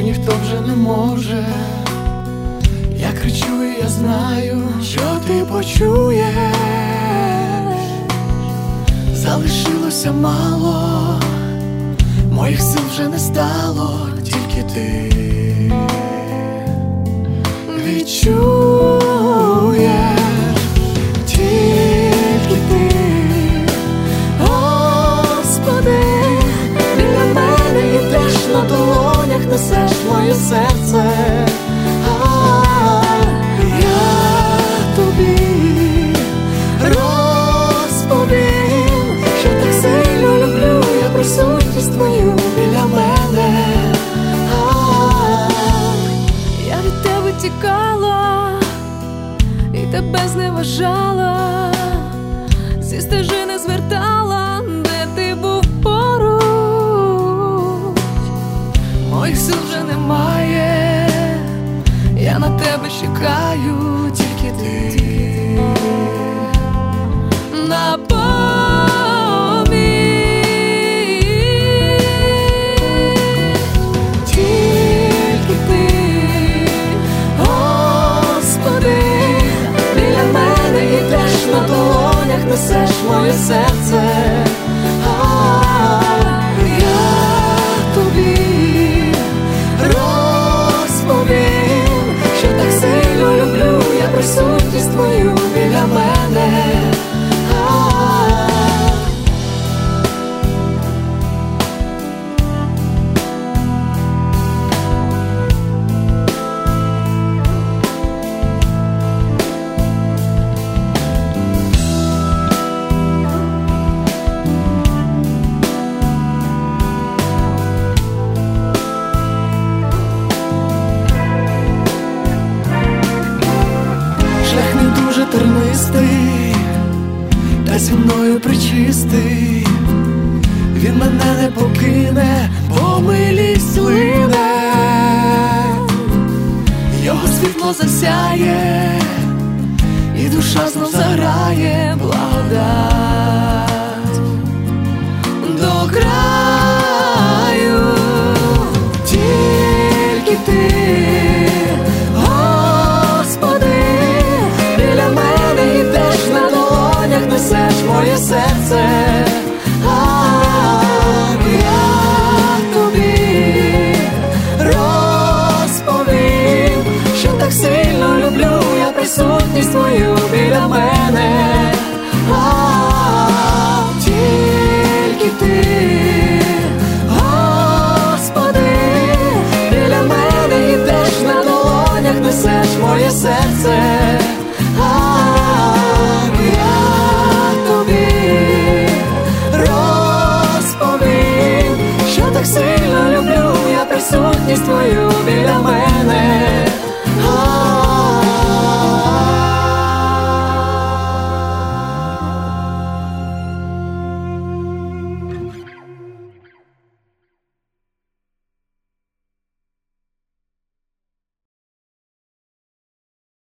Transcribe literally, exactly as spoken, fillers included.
ніхто вже не може. Я кричу і я знаю, що ти почуєш. Залишилося мало, моїх сил вже не стало, тільки ти відчуєш, тільки ти, Господи, біля мене йдеш, на долонях несеш моє серце. Присутність твою біля мене. Я від тебе тікала і тебе зневажала, зі стежини звертала, де ти був поруч. Моїх сил вже немає, я на тебе чекаю, тільки ти на несеш моє серце. Я тобі розповім, що так сильно люблю я присутність твою біля мене. Тернистий, та зі мною причистий, він мене не покине, бо милість лине, його світло засяє, і душа знов заграє благодать до краю. Тільки ти, несеш моє серце. Я тобі розповім, що так сильно люблю я присутність твою біля мене. Тільки ти, Господи, біля мене йдеш, на долонях несеш моє серце. Так сильно люблю я присутність твою біля мене.